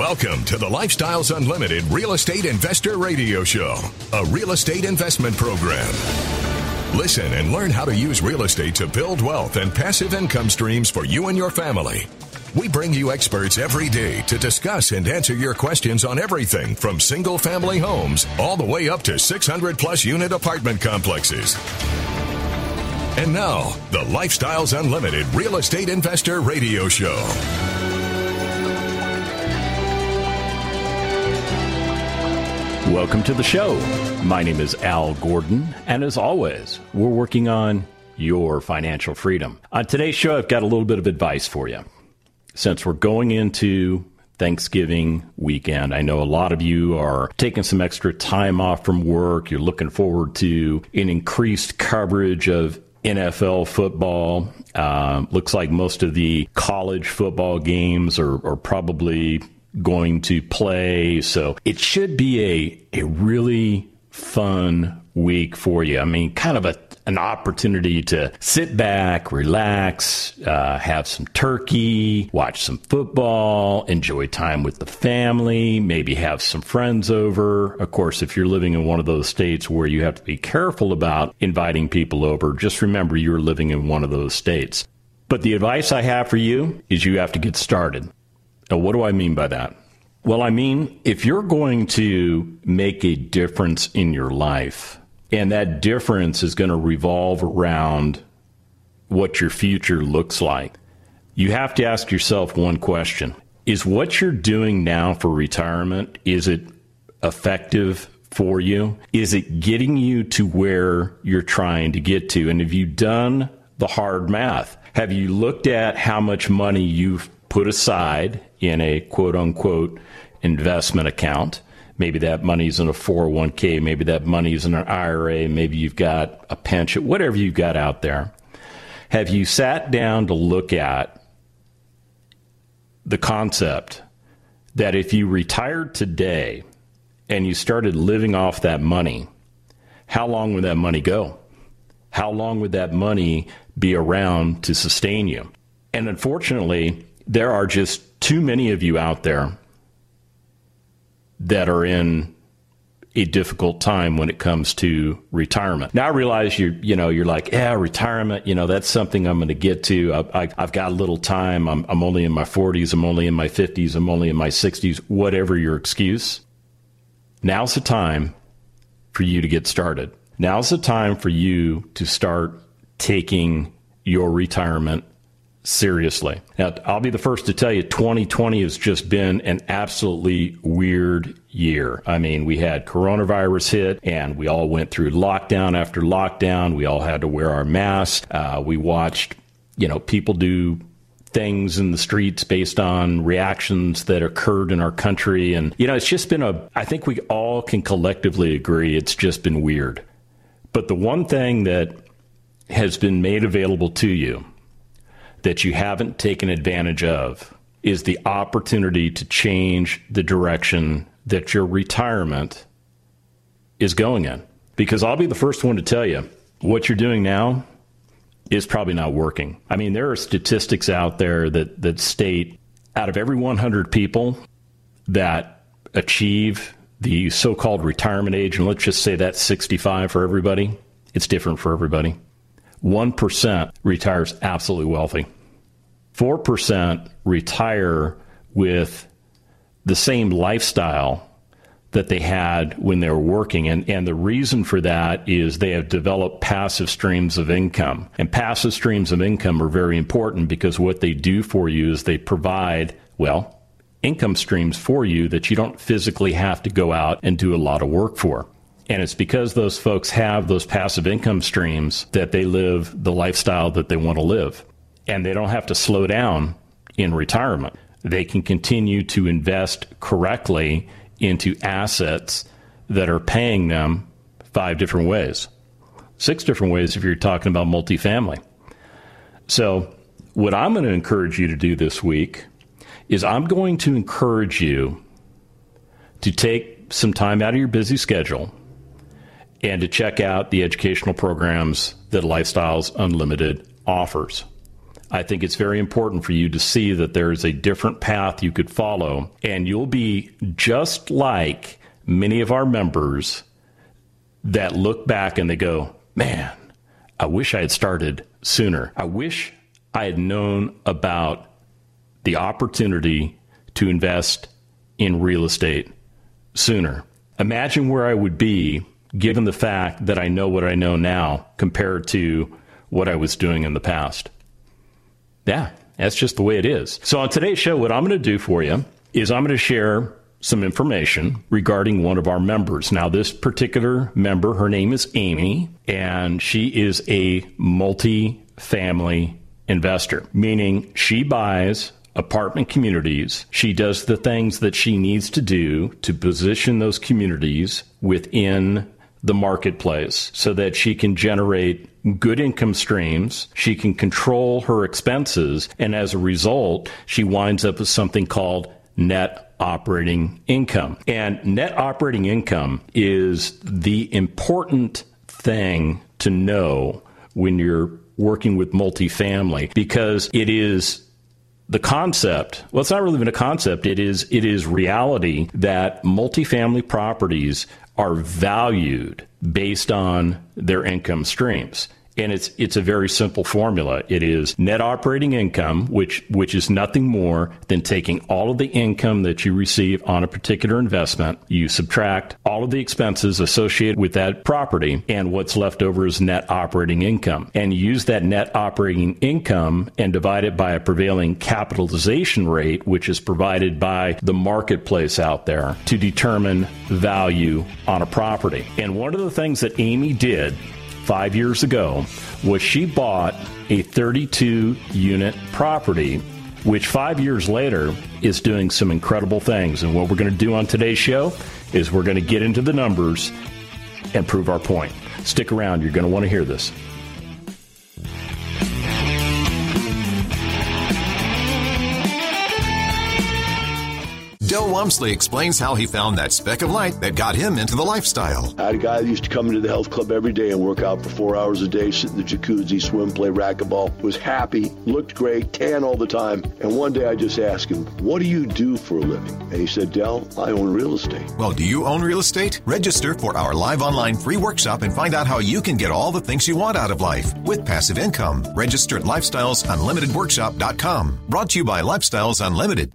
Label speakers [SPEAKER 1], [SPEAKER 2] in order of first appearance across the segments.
[SPEAKER 1] Welcome to the Lifestyles Unlimited Real Estate Investor Radio Show, a real estate investment program. Listen and learn how to use real estate to build wealth and passive income streams for you and your family. We bring you experts every day to discuss and answer your questions on everything from single-family homes all the way up to 600-plus unit apartment complexes. And now, the Lifestyles Unlimited Real Estate Investor Radio Show.
[SPEAKER 2] Welcome to the show. My name is Al Gordon, and as always, we're working on your financial freedom. On today's show, I've got a little bit of advice for you. Since we're going into Thanksgiving weekend, I know a lot of you are taking some extra time off from work. You're looking forward to an increased coverage of NFL football. Looks like most of the college football games are probably going to play. So it should be a really fun week for you. I mean, kind of an opportunity to sit back, relax, have some turkey, watch some football, enjoy time with the family, maybe have some friends over. Of course, if you're living in one of those states where you have to be careful about inviting people over, just remember you're living in one of those states. But the advice I have for you is you have to get started. Now, what do I mean by that? Well, I mean, if you're going to make a difference in your life, and that difference is going to revolve around what your future looks like, you have to ask yourself one question. Is what you're doing now for retirement, is it effective for you? Is it getting you to where you're trying to get to? And have you done the hard math? Have you looked at how much money you've put aside in a quote-unquote investment account? Maybe that money's in a 401k, maybe that money's in an IRA, maybe you've got a pension, whatever you've got out there. Have you sat down to look at the concept that if you retired today and you started living off that money, how long would that money go? How long would that money be around to sustain you? And unfortunately, there are just too many of you out there that are in a difficult time when it comes to retirement. Now I realize you're like, yeah, retirement, that's something I'm going to get to. I've got a little time. I'm only in my 40s. I'm only in my 50s. I'm only in my 60s. Whatever your excuse. Now's the time for you to get started. Now's the time for you to start taking your retirement seriously. Now, I'll be the first to tell you, 2020 has just been an absolutely weird year. I mean, we had coronavirus hit, and we all went through lockdown after lockdown. We all had to wear our masks. We watched, people do things in the streets based on reactions that occurred in our country. And, it's just been I think we all can collectively agree it's just been weird. But the one thing that has been made available to you that you haven't taken advantage of is the opportunity to change the direction that your retirement is going in. Because I'll be the first one to tell you, what you're doing now is probably not working. I mean, there are statistics out there that state out of every 100 people that achieve the so-called retirement age, and let's just say that's 65 for everybody, it's different for everybody. 1% retires absolutely wealthy. 4% retire with the same lifestyle that they had when they were working. And the reason for that is they have developed passive streams of income. And passive streams of income are very important because what they do for you is they provide, income streams for you that you don't physically have to go out and do a lot of work for. And it's because those folks have those passive income streams that they live the lifestyle that they want to live. And they don't have to slow down in retirement. They can continue to invest correctly into assets that are paying them 5 different ways, 6 different ways if you're talking about multifamily. So what I'm going to encourage you to do this week is I'm going to encourage you to take some time out of your busy schedule and to check out the educational programs that Lifestyles Unlimited offers. I think it's very important for you to see that there's a different path you could follow, and you'll be just like many of our members that look back and they go, man, I wish I had started sooner. I wish I had known about the opportunity to invest in real estate sooner. Imagine where I would be given the fact that I know what I know now compared to what I was doing in the past. Yeah, that's just the way it is. So on today's show, what I'm going to do for you is I'm going to share some information regarding one of our members. Now, this particular member, her name is Amy, and she is a multi-family investor, meaning she buys apartment communities. She does the things that she needs to do to position those communities within the marketplace so that she can generate good income streams. She can control her expenses. And as a result, she winds up with something called net operating income. And net operating income is the important thing to know when you're working with multifamily, because it is the concept. Well, it's not really even a concept. It is reality that multifamily properties are valued based on their income streams. And it's a very simple formula. It is net operating income, which is nothing more than taking all of the income that you receive on a particular investment. You subtract all of the expenses associated with that property, and what's left over is net operating income. And you use that net operating income and divide it by a prevailing capitalization rate, which is provided by the marketplace out there, to determine value on a property. And one of the things that Amy did 5 years ago was she bought a 32-unit property, which 5 years later is doing some incredible things. And what we're going to do on today's show is we're going to get into the numbers and prove our point. Stick around. You're going to want to hear this.
[SPEAKER 3] Del Walmsley explains how he found that speck of light that got him into the lifestyle.
[SPEAKER 4] I had a guy that used to come into the health club every day and work out for 4 hours a day, sit in the jacuzzi, swim, play racquetball, was happy, looked great, tan all the time. And one day I just asked him, what do you do for a living? And he said, Del, I own real estate.
[SPEAKER 3] Well, do you own real estate? Register for our live online free workshop and find out how you can get all the things you want out of life with passive income. Register at LifestylesUnlimitedWorkshop.com. Brought to you by Lifestyles Unlimited.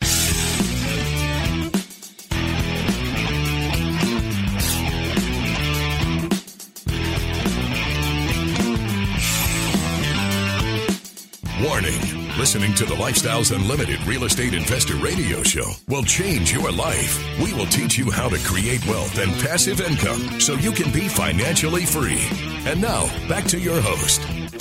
[SPEAKER 1] Warning. Listening to the Lifestyles Unlimited Real Estate Investor Radio Show will change your life. We will teach you how to create wealth and passive income so you can be financially free. And now, back to your host.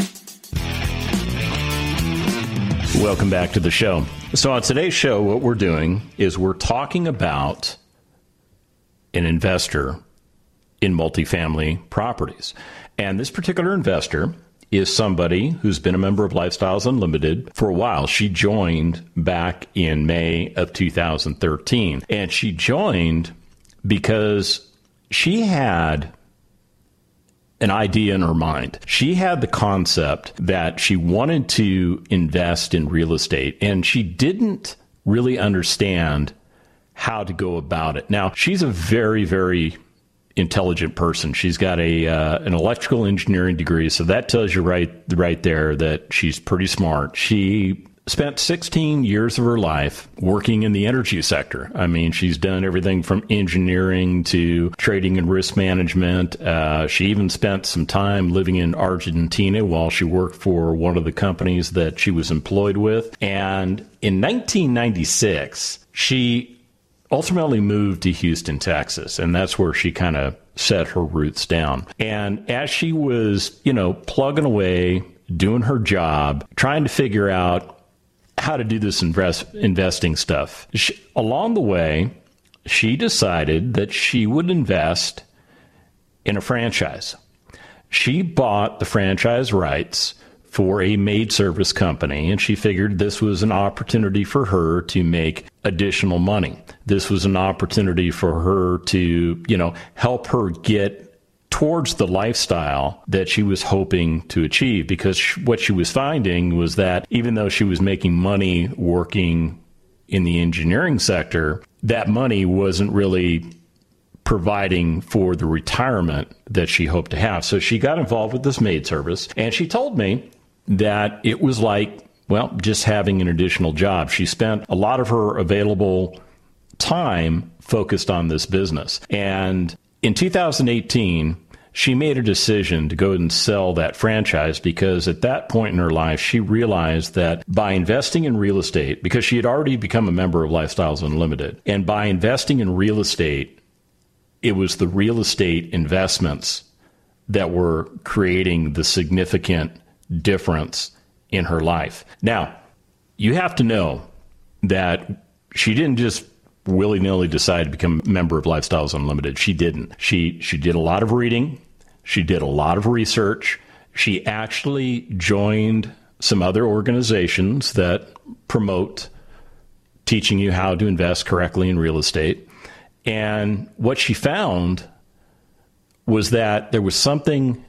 [SPEAKER 2] Welcome back to the show. So on today's show, what we're doing is we're talking about an investor in multifamily properties. And this particular investor is somebody who's been a member of Lifestyles Unlimited for a while. She joined back in May of 2013. And she joined because she had an idea in her mind. She had the concept that she wanted to invest in real estate, and she didn't really understand how to go about it. Now, she's a very, very intelligent person. She's got an electrical engineering degree, so that tells you right there that she's pretty smart. She spent 16 years of her life working in the energy sector. I mean, she's done everything from engineering to trading and risk management. She even spent some time living in Argentina while she worked for one of the companies that she was employed with. And in 1996, she ultimately moved to Houston, Texas, and that's where she kind of set her roots down. And as she was, plugging away, doing her job, trying to figure out how to do this investing stuff, along the way, she decided that she would invest in a franchise. She bought the franchise rights for a maid service company, and she figured this was an opportunity for her to make additional money. This was an opportunity for her to, help her get towards the lifestyle that she was hoping to achieve, because what she was finding was that even though she was making money working in the engineering sector, that money wasn't really providing for the retirement that she hoped to have. So she got involved with this maid service, and she told me that it was like, well, just having an additional job. She spent a lot of her available time focused on this business. And in 2018, she made a decision to go and sell that franchise, because at that point in her life, she realized that by investing in real estate, because she had already become a member of Lifestyles Unlimited, and by investing in real estate, it was the real estate investments that were creating the significant difference in her life. Now, you have to know that she didn't just willy-nilly decide to become a member of Lifestyles Unlimited. She didn't. She did a lot of reading. She did a lot of research. She actually joined some other organizations that promote teaching you how to invest correctly in real estate. And what she found was that there was something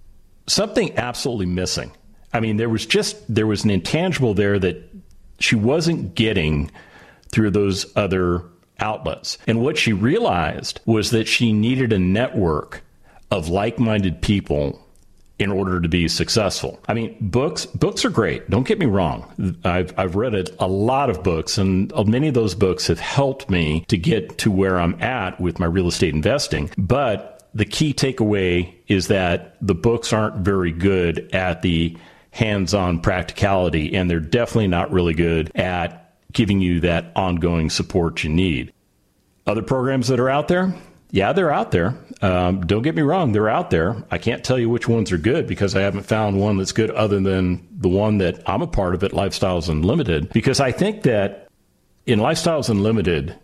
[SPEAKER 2] absolutely missing. I mean, there was an intangible there that she wasn't getting through those other outlets. And what she realized was that she needed a network of like-minded people in order to be successful. I mean, books are great. Don't get me wrong. I've read a lot of books, and many of those books have helped me to get to where I'm at with my real estate investing. But the key takeaway is that the books aren't very good at the hands-on practicality, and they're definitely not really good at giving you that ongoing support you need. Other programs that are out there? Yeah, they're out there. Don't get me wrong, they're out there. I can't tell you which ones are good because I haven't found one that's good other than the one that I'm a part of at Lifestyles Unlimited. Because I think that in Lifestyles Unlimited,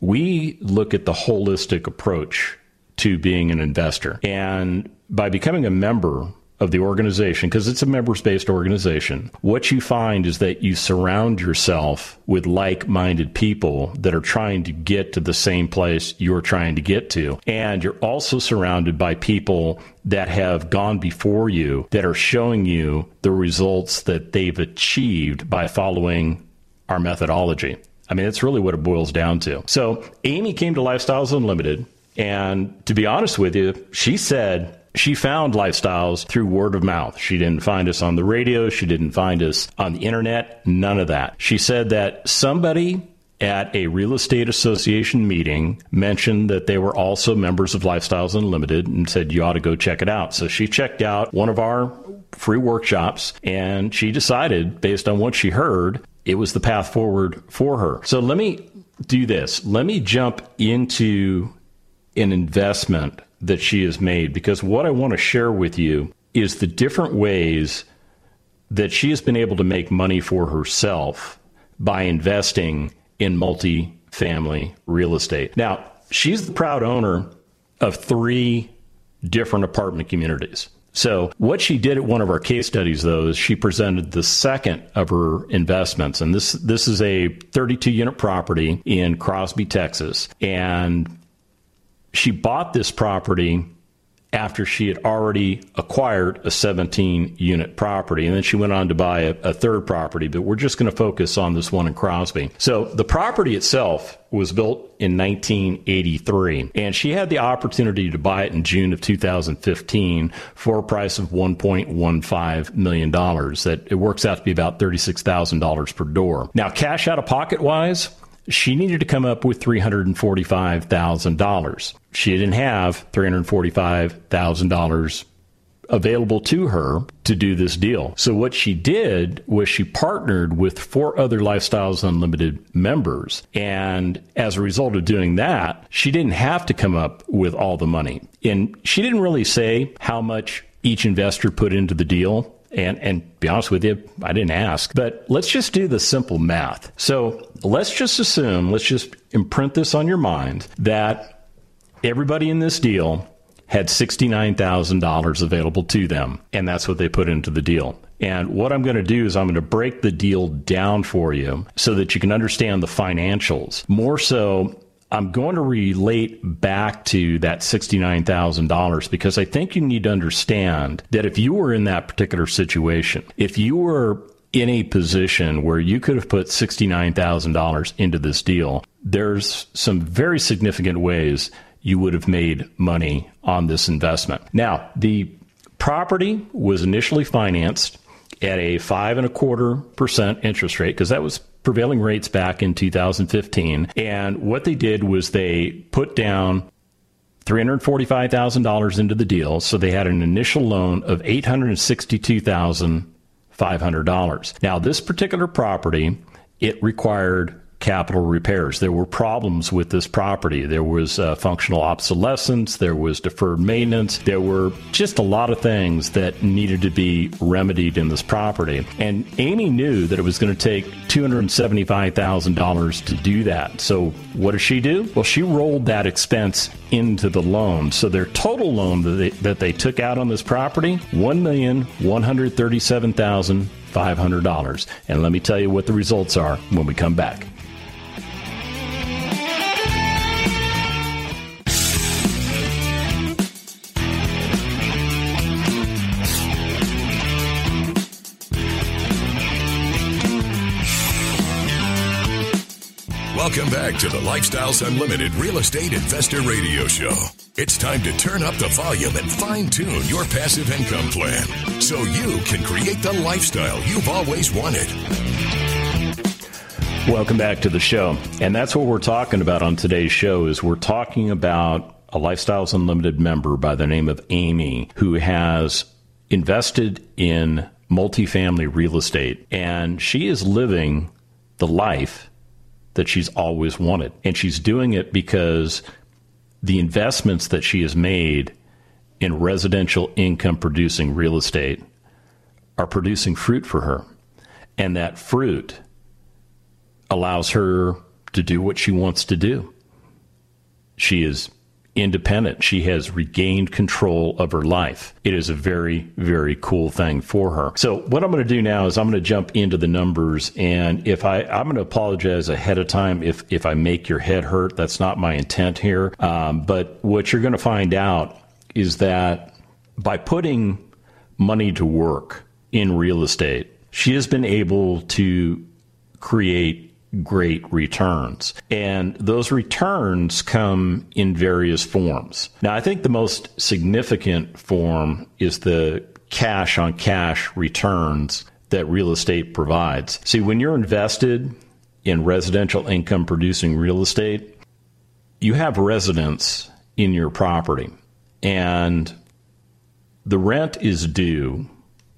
[SPEAKER 2] we look at the holistic approach to being an investor. And by becoming a member of the organization, because it's a members-based organization, what you find is that you surround yourself with like-minded people that are trying to get to the same place you're trying to get to. And you're also surrounded by people that have gone before you, that are showing you the results that they've achieved by following our methodology. I mean, that's really what it boils down to. So Amy came to Lifestyles Unlimited, and to be honest with you, she said she found Lifestyles through word of mouth. She didn't find us on the radio. She didn't find us on the internet. None of that. She said that somebody at a real estate association meeting mentioned that they were also members of Lifestyles Unlimited and said, you ought to go check it out. So she checked out one of our free workshops, and she decided, based on what she heard, it was the path forward for her. So let me do this. Let me jump into an investment that she has made, because what I want to share with you is the different ways that she has been able to make money for herself by investing in multi-family real estate. Now, she's the proud owner of 3 different apartment communities. So what she did at one of our case studies, though, is she presented the second of her investments. And this is a 32-unit property in Crosby, Texas. And she bought this property after she had already acquired a 17-unit property. And then she went on to buy a third property, but we're just going to focus on this one in Crosby. So the property itself was built in 1983, and she had the opportunity to buy it in June of 2015 for a price of $1.15 million. That it works out to be about $36,000 per door. Now, cash out of pocket wise, she needed to come up with $345,000. She didn't have $345,000 available to her to do this deal. So what she did was she partnered with 4 other Lifestyles Unlimited members. And as a result of doing that, she didn't have to come up with all the money. And she didn't really say how much each investor put into the deal. And to be honest with you, I didn't ask. But let's just do the simple math. So let's just imprint this on your mind that everybody in this deal had $69,000 available to them. And that's what they put into the deal. And what I'm going to do is I'm going to break the deal down for you so that you can understand the financials. More so, I'm going to relate back to that $69,000 because I think you need to understand that if you were in that particular situation, if you were in a position where you could have put $69,000 into this deal, there's some very significant ways you would have made money on this investment. Now, the property was initially financed at a 5.25% interest rate because that was prevailing rates back in 2015. And what they did was they put down $345,000 into the deal. So they had an initial loan of $862,500. Now, this particular property, it required capital repairs. There were problems with this property. There was functional obsolescence. There was deferred maintenance. There were just a lot of things that needed to be remedied in this property. And Amy knew that it was going to take $275,000 to do that. So what did she do? Well, she rolled that expense into the loan. So their total loan that they took out on this property, $1,137,500. And let me tell you what the results are when we come back.
[SPEAKER 1] Welcome back to the Lifestyles Unlimited Real Estate Investor Radio Show. It's time to turn up the volume and fine-tune your passive income plan so you can create the lifestyle you've always wanted.
[SPEAKER 2] Welcome back to the show. And that's what we're talking about on today's show is we're talking about a Lifestyles Unlimited member by the name of Amy who has invested in multifamily real estate. And she is living the life that she's always wanted. And she's doing it because the investments that she has made in residential income producing real estate are producing fruit for her. And that fruit allows her to do what she wants to do. She is independent. She has regained control of her life. It is a very, very cool thing for her. So what I'm going to do now is I'm going to jump into the numbers. And I'm going to apologize ahead of time if I make your head hurt. That's not my intent here. But what you're going to find out is that by putting money to work in real estate, she has been able to create great returns. And those returns come in various forms. Now, I think the most significant form is the cash on cash returns that real estate provides. See, when you're invested in residential income producing real estate, you have residents in your property and the rent is due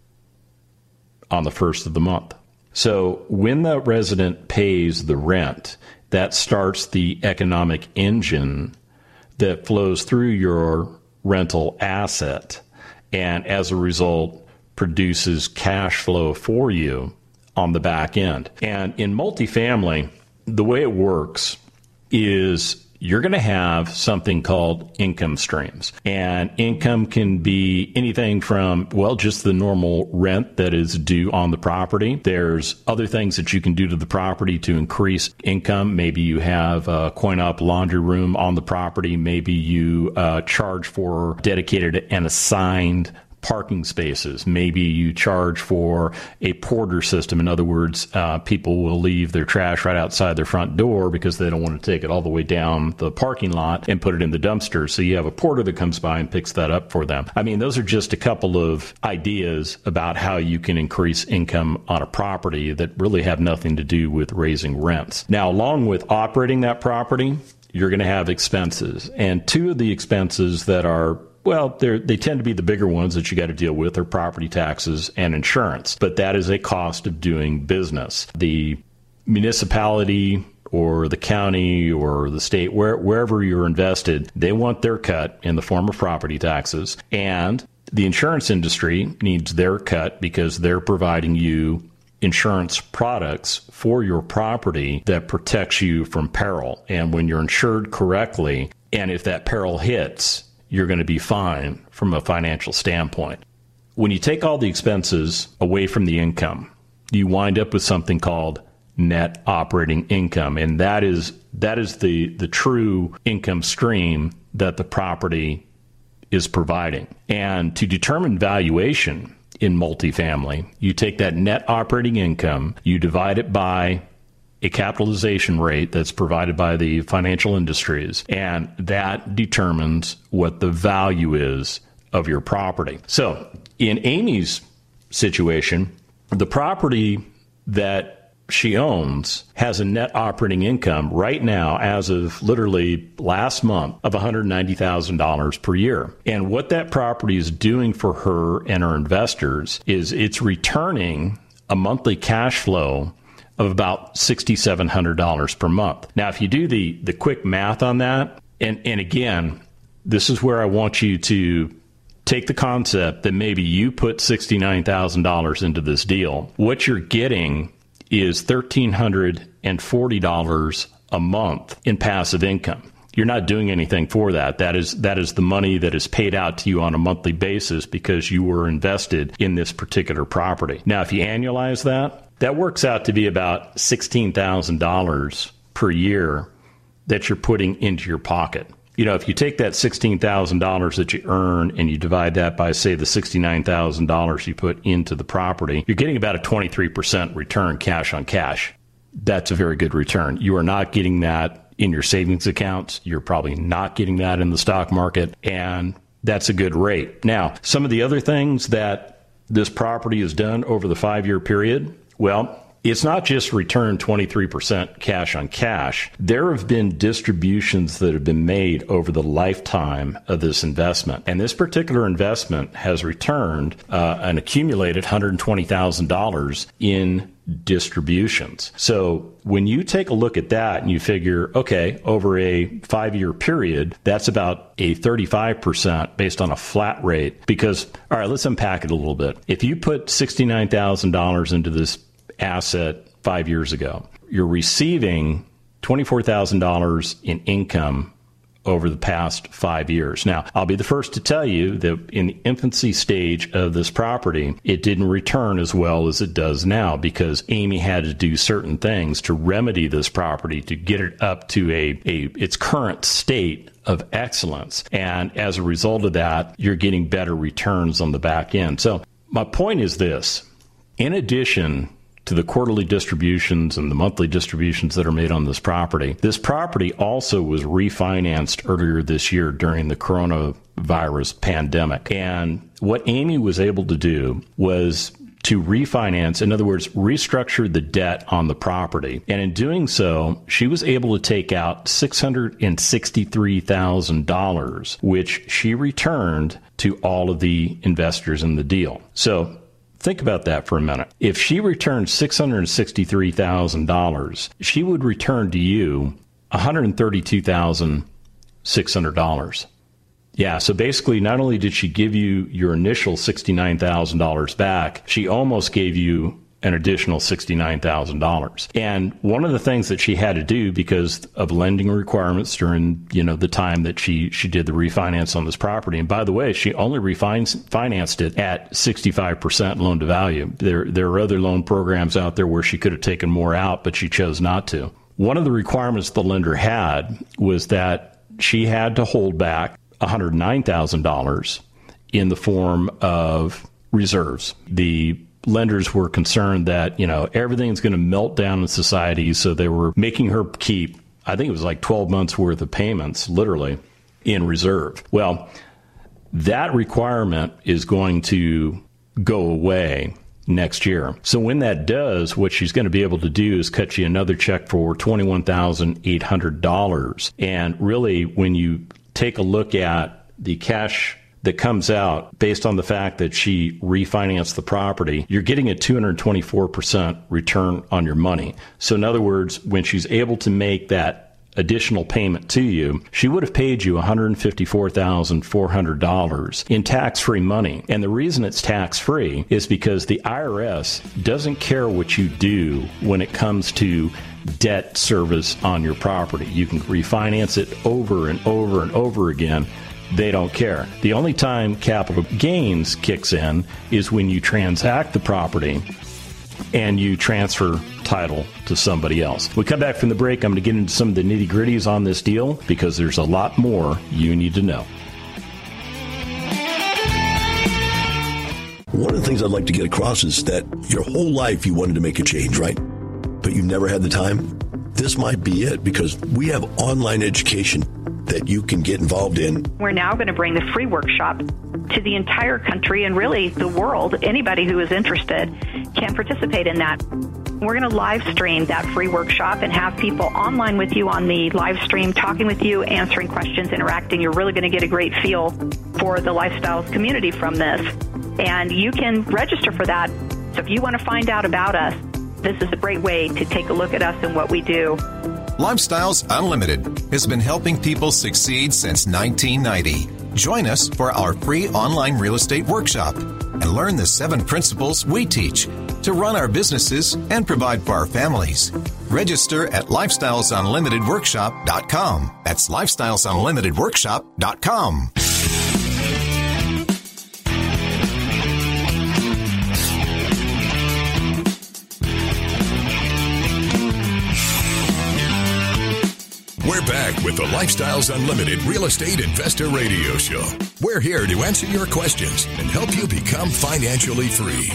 [SPEAKER 2] on the first of the month. So when the resident pays the rent, that starts the economic engine that flows through your rental asset and as a result produces cash flow for you on the back end. And in multifamily, the way it works is you're going to have something called income streams. And income can be anything from, well, just the normal rent that is due on the property. There's other things that you can do to the property to increase income. Maybe you have a coin-op laundry room on the property. Maybe you charge for dedicated and assigned parking spaces. Maybe you charge for a porter system. In other words, people will leave their trash right outside their front door because they don't want to take it all the way down the parking lot and put it in the dumpster. So you have a porter that comes by and picks that up for them. I mean, those are just a couple of ideas about how you can increase income on a property that really have nothing to do with raising rents. Now, along with operating that property, you're going to have expenses. And two of the expenses that are they tend to be the bigger ones that you got to deal with are property taxes and insurance. But that is a cost of doing business. The municipality or the county or the state, wherever you're invested, they want their cut in the form of property taxes. And the insurance industry needs their cut because they're providing you insurance products for your property that protects you from peril. And when you're insured correctly, and if that peril hits, you're going to be fine from a financial standpoint. When you take all the expenses away from the income, you wind up with something called net operating income. And that is the true income stream that the property is providing. And to determine valuation in multifamily, you take that net operating income, you divide it by a capitalization rate that's provided by the financial industries, and that determines what the value is of your property. So in Amy's situation, the property that she owns has a net operating income right now, as of literally last month, of $190,000 per year. And what that property is doing for her and her investors is it's returning a monthly cash flow of about $6,700 per month. Now, if you do the quick math on that, and again, this is where I want you to take the concept that maybe you put $69,000 into this deal. What you're getting is $1,340 a month in passive income. You're not doing anything for that. That is the money that is paid out to you on a monthly basis because you were invested in this particular property. Now, if you annualize that works out to be about $16,000 per year that you're putting into your pocket. You know, if you take that $16,000 that you earn and you divide that by, say, the $69,000 you put into the property, you're getting about a 23% return cash on cash. That's a very good return. You are not getting that in your savings accounts. You're probably not getting that in the stock market, and that's a good rate. Now, some of the other things that this property has done over the 5-year period, well, it's not just returned 23% cash on cash. There have been distributions that have been made over the lifetime of this investment. And this particular investment has returned an accumulated $120,000 in distributions. So when you take a look at that and you figure, okay, over a 5-year period, that's about a 35% based on a flat rate. Because, all right, let's unpack it a little bit. If you put $69,000 into this asset 5 years ago, you're receiving $24,000 in income over the past 5 years. Now, I'll be the first to tell you that in the infancy stage of this property, it didn't return as well as it does now because Amy had to do certain things to remedy this property to get it up to its current state of excellence. And as a result of that, you're getting better returns on the back end. So my point is this: in addition to the quarterly distributions and the monthly distributions that are made on this property also was refinanced earlier this year during the coronavirus pandemic. And what Amy was able to do was to refinance, in other words, restructure the debt on the property. And in doing so, she was able to take out $663,000, which she returned to all of the investors in the deal. So think about that for a minute. If she returned $663,000, she would return to you $132,600. Yeah, so basically, not only did she give you your initial $69,000 back, she almost gave you an additional $69,000. And one of the things that she had to do because of lending requirements during, the time that she did the refinance on this property. And by the way, she only refinanced it at 65% loan to value. There are other loan programs out there where she could have taken more out, but she chose not to. One of the requirements the lender had was that she had to hold back $109,000 in the form of reserves. The lenders were concerned that, everything's going to melt down in society. So they were making her keep, I think it was like 12 months worth of payments, literally, in reserve. Well, that requirement is going to go away next year. So when that does, what she's going to be able to do is cut you another check for $21,800. And really, when you take a look at the cash that comes out based on the fact that she refinanced the property, you're getting a 224% return on your money. So in other words, when she's able to make that additional payment to you, she would have paid you $154,400 in tax-free money. And the reason it's tax-free is because the IRS doesn't care what you do when it comes to debt service on your property. You can refinance it over and over and over again. They don't care. The only time capital gains kicks in is when you transact the property and you transfer title to somebody else. When we come back from the break, I'm going to get into some of the nitty-gritties on this deal because there's a lot more you need to know.
[SPEAKER 5] One of the things I'd like to get across is that your whole life you wanted to make a change, right? But you never had the time. This might be it, because we have online education that you can get involved in.
[SPEAKER 6] We're now going to bring the free workshop to the entire country and really the world. Anybody who is interested can participate in that. We're going to live stream that free workshop and have people online with you on the live stream, talking with you, answering questions, interacting. You're really going to get a great feel for the Lifestyles community from this. And you can register for that. So if you want to find out about us, this is a great way to take a look at us and what we do.
[SPEAKER 3] Lifestyles Unlimited has been helping people succeed since 1990. Join us for our free online real estate workshop and learn the 7 principles we teach to run our businesses and provide for our families. Register at lifestylesunlimitedworkshop.com. That's lifestylesunlimitedworkshop.com.
[SPEAKER 1] We're back with the Lifestyles Unlimited Real Estate Investor Radio Show. We're here to answer your questions and help you become financially free.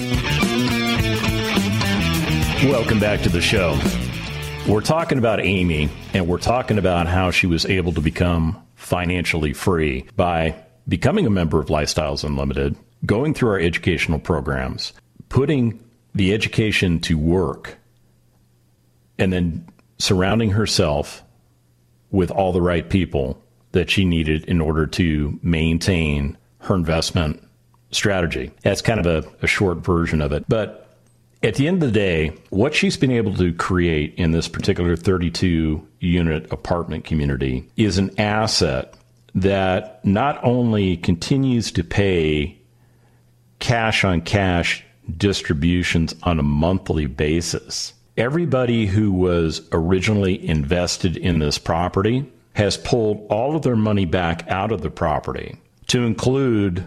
[SPEAKER 2] Welcome back to the show. We're talking about Amy, and we're talking about how she was able to become financially free by becoming a member of Lifestyles Unlimited, going through our educational programs, putting the education to work, and then surrounding herself with all the right people that she needed in order to maintain her investment strategy. That's kind of a short version of it. But at the end of the day, what she's been able to create in this particular 32-unit apartment community is an asset that not only continues to pay cash-on-cash distributions on a monthly basis. Everybody who was originally invested in this property has pulled all of their money back out of the property to include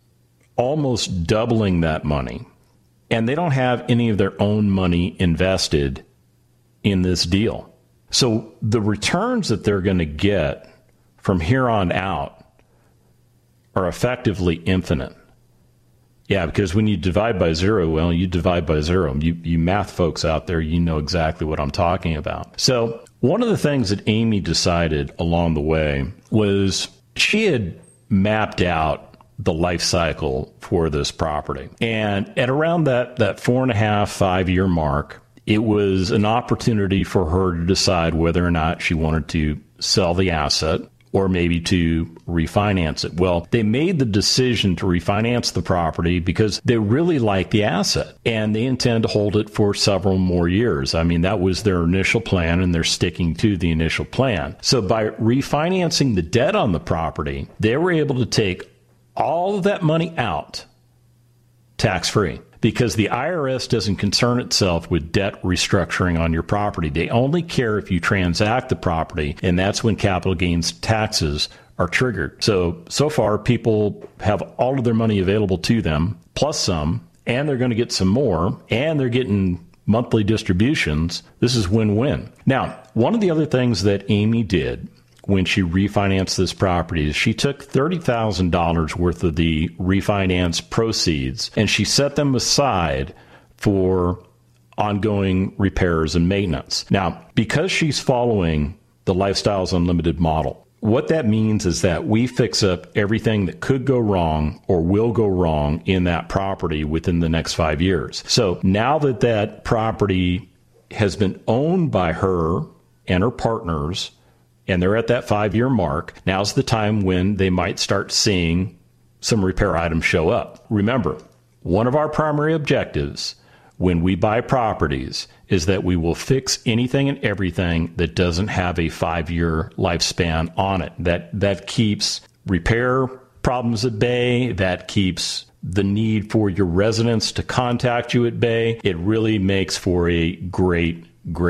[SPEAKER 2] almost doubling that money. And they don't have any of their own money invested in this deal. So the returns that they're going to get from here on out are effectively infinite. Yeah, because when you divide by zero, well, you divide by zero. You math folks out there, you know exactly what I'm talking about. So one of the things that Amy decided along the way was she had mapped out the life cycle for this property. And at around that 4.5, 5 year mark, it was an opportunity for her to decide whether or not she wanted to sell the asset or maybe to refinance it. Well, they made the decision to refinance the property because they really like the asset and they intend to hold it for several more years. I mean, that was their initial plan and they're sticking to the initial plan. So by refinancing the debt on the property, they were able to take all of that money out tax-free. Because the IRS doesn't concern itself with debt restructuring on your property. They only care if you transact the property, and that's when capital gains taxes are triggered. So far, people have all of their money available to them, plus some, and they're going to get some more, and they're getting monthly distributions. This is win-win. Now, one of the other things that Amy did when she refinanced this property is she took $30,000 worth of the refinance proceeds and she set them aside for ongoing repairs and maintenance. Now, because she's following the Lifestyles Unlimited model, what that means is that we fix up everything that could go wrong or will go wrong in that property within the next 5 years. So now that that property has been owned by her and her partners, and they're at that 5 year mark, now's the time when they might start seeing some repair items show up. Remember, one of our primary objectives when we buy properties is that we will fix anything and everything that doesn't have a 5 year lifespan on it. That keeps repair problems at bay. That keeps the need for your residents to contact you at bay. It really makes for a great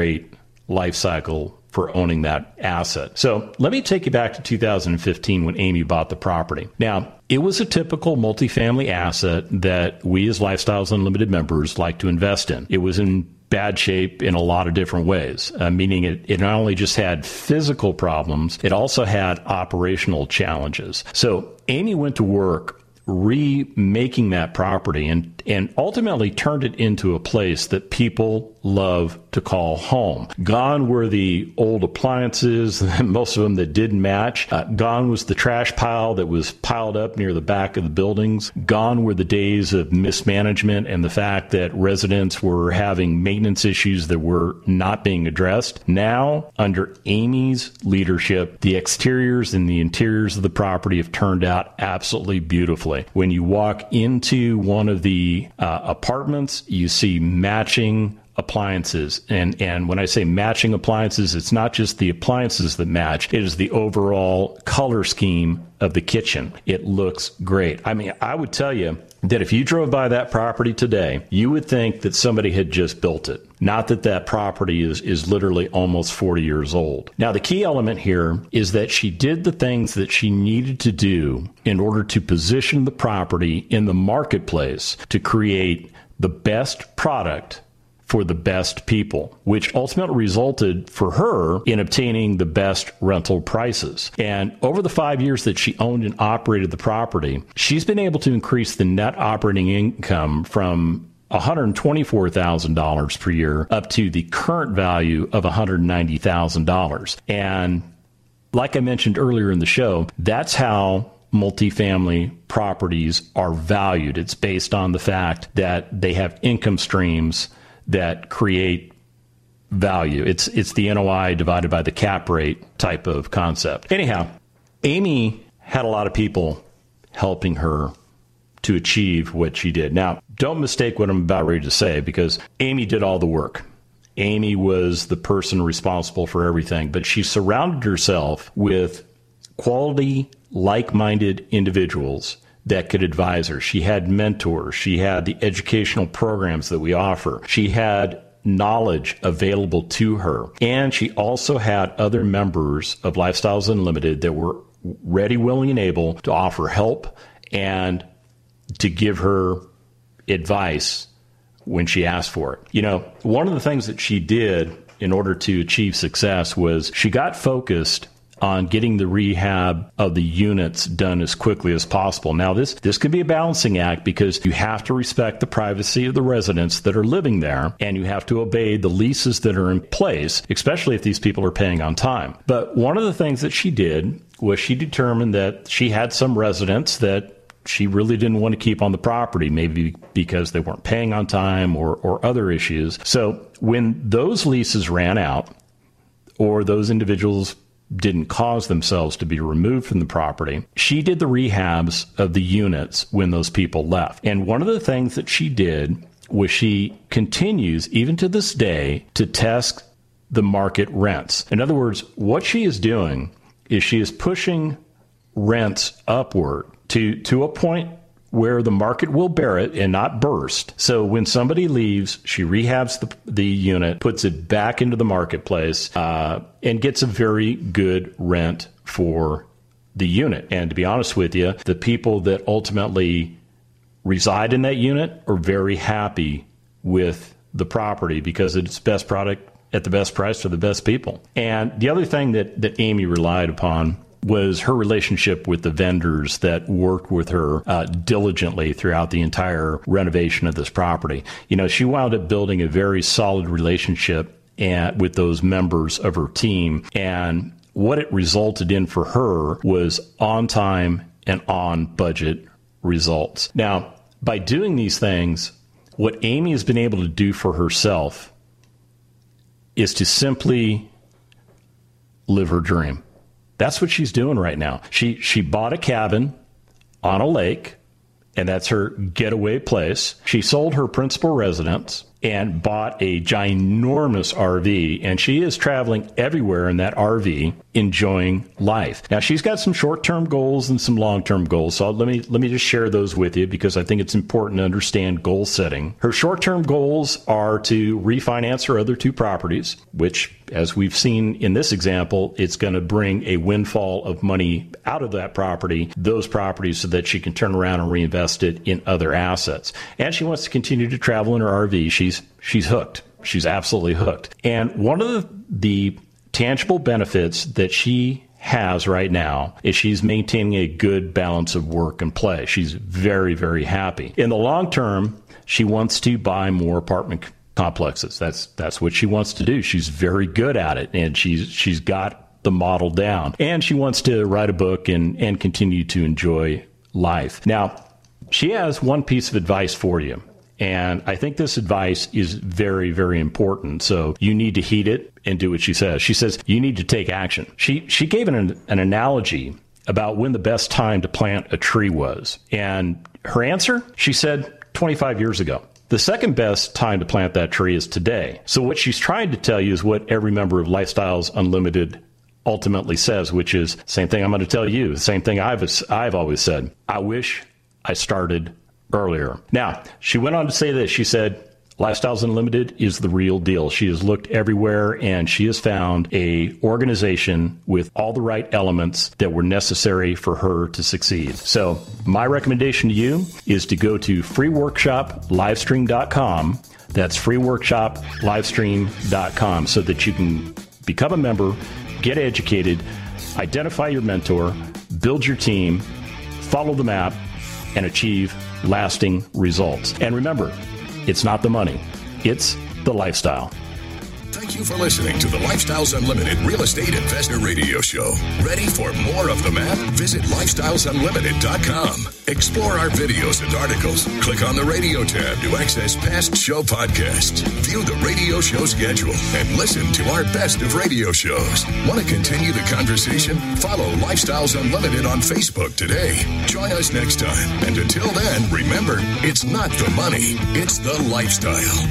[SPEAKER 2] life cycle for owning that asset. So let me take you back to 2015 when Amy bought the property. Now, it was a typical multifamily asset that we as Lifestyles Unlimited members like to invest in. It was in bad shape in a lot of different ways, meaning it not only just had physical problems, it also had operational challenges. So Amy went to work remaking that property and ultimately turned it into a place that people love to call home. Gone were the old appliances, most of them that didn't match. Gone was the trash pile that was piled up near the back of the buildings. Gone were the days of mismanagement and the fact that residents were having maintenance issues that were not being addressed. Now, under Amy's leadership, the exteriors and the interiors of the property have turned out absolutely beautifully. When you walk into one of the apartments, you see matching appliances. And when I say matching appliances, it's not just the appliances that match. It is the overall color scheme of the kitchen. It looks great. I mean, I would tell you that if you drove by that property today, you would think that somebody had just built it. Not that that property is literally almost 40 years old. Now, the key element here is that she did the things that she needed to do in order to position the property in the marketplace to create the best product for the best people, which ultimately resulted for her in obtaining the best rental prices. And over the 5 years that she owned and operated the property, she's been able to increase the net operating income from $124,000 per year up to the current value of $190,000. And like I mentioned earlier in the show, that's how multifamily properties are valued. It's based on the fact that they have income streams that create value. It's the NOI divided by the cap rate type of concept. Anyhow, Amy had a lot of people helping her to achieve what she did. Now, don't mistake what I'm about ready to say, because Amy did all the work. Amy was the person responsible for everything, but she surrounded herself with quality, like-minded individuals that could advise her. She had mentors. She had the educational programs that we offer. She had knowledge available to her. And she also had other members of Lifestyles Unlimited that were ready, willing, and able to offer help and to give her advice when she asked for it. You know, one of the things that she did in order to achieve success was she got focused on getting the rehab of the units done as quickly as possible. Now, this can be a balancing act because you have to respect the privacy of the residents that are living there, and you have to obey the leases that are in place, especially if these people are paying on time. But one of the things that she did was she determined that she had some residents that she really didn't want to keep on the property, maybe because they weren't paying on time or other issues. So when those leases ran out, or those individuals didn't cause themselves to be removed from the property, she did the rehabs of the units when those people left. And one of the things that she did was she continues, even to this day, to test the market rents. In other words, what she is doing is she is pushing rents upward to a point where the market will bear it and not burst. So when somebody leaves, she rehabs the unit, puts it back into the marketplace, and gets a very good rent for the unit. And to be honest with you, the people that ultimately reside in that unit are very happy with the property because it's best product at the best price for the best people. And the other thing that Amy relied upon was her relationship with the vendors that worked with her diligently throughout the entire renovation of this property. You know, she wound up building a very solid relationship with those members of her team. And what it resulted in for her was on time and on budget results. Now, by doing these things, what Amy has been able to do for herself is to simply live her dream. That's what she's doing right now. She bought a cabin on a lake, and that's her getaway place. She sold her principal residence and bought a ginormous RV, and she is traveling everywhere in that RV, enjoying life. Now, she's got some short-term goals and some long-term goals, so let me just share those with you because I think it's important to understand goal setting. Her short-term goals are to refinance her other two properties, which, as we've seen in this example, it's going to bring a windfall of money out of that property, those properties, so that she can turn around and reinvest it in other assets. And she wants to continue to travel in her RV. She's hooked. She's absolutely hooked. And one of the tangible benefits that she has right now is she's maintaining a good balance of work and play. She's very, very happy. In the long term, she wants to buy more apartment complexes. That's what she wants to do. She's very good at it, and she's got the model down. And she wants to write a book and continue to enjoy life. Now, she has one piece of advice for you. And I think this advice is very, very important. So you need to heed it and do what she says. She says you need to take action. She gave an analogy about when the best time to plant a tree was. And her answer, she said 25 years ago. The second best time to plant that tree is today. So what she's trying to tell you is what every member of Lifestyles Unlimited ultimately says, which is same thing I'm going to tell you, the same thing I've always said. I wish I started earlier. Now, she went on to say this. She said, Lifestyles Unlimited is the real deal. She has looked everywhere, and she has found a organization with all the right elements that were necessary for her to succeed. So my recommendation to you is to go to freeworkshoplivestream.com. That's freeworkshoplivestream.com so that you can become a member, get educated, identify your mentor, build your team, follow the map, and achieve lasting results. And remember, it's not the money, it's the lifestyle.
[SPEAKER 1] Thank you for listening to the Lifestyles Unlimited Real Estate Investor Radio Show. Ready for more of the map? Visit lifestylesunlimited.com. Explore our videos and articles. Click on the radio tab to access past show podcasts. View the radio show schedule and listen to our best of radio shows. Want to continue the conversation? Follow Lifestyles Unlimited on Facebook today. Join us next time. And until then, remember, it's not the money, it's the lifestyle.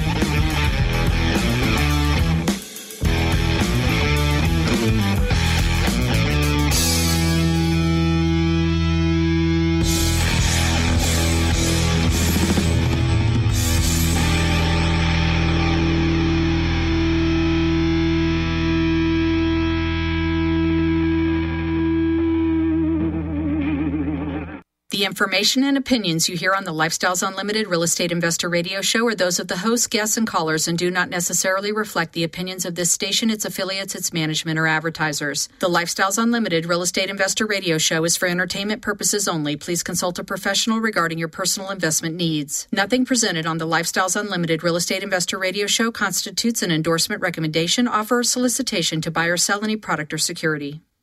[SPEAKER 7] The information and opinions you hear on the Lifestyles Unlimited Real Estate Investor Radio Show are those of the hosts, guests, and callers and do not necessarily reflect the opinions of this station, its affiliates, its management, or advertisers. The Lifestyles Unlimited Real Estate Investor Radio Show is for entertainment purposes only. Please consult a professional regarding your personal investment needs. Nothing presented on the Lifestyles Unlimited Real Estate Investor Radio Show constitutes an endorsement, recommendation, offer, or solicitation to buy or sell any product or security.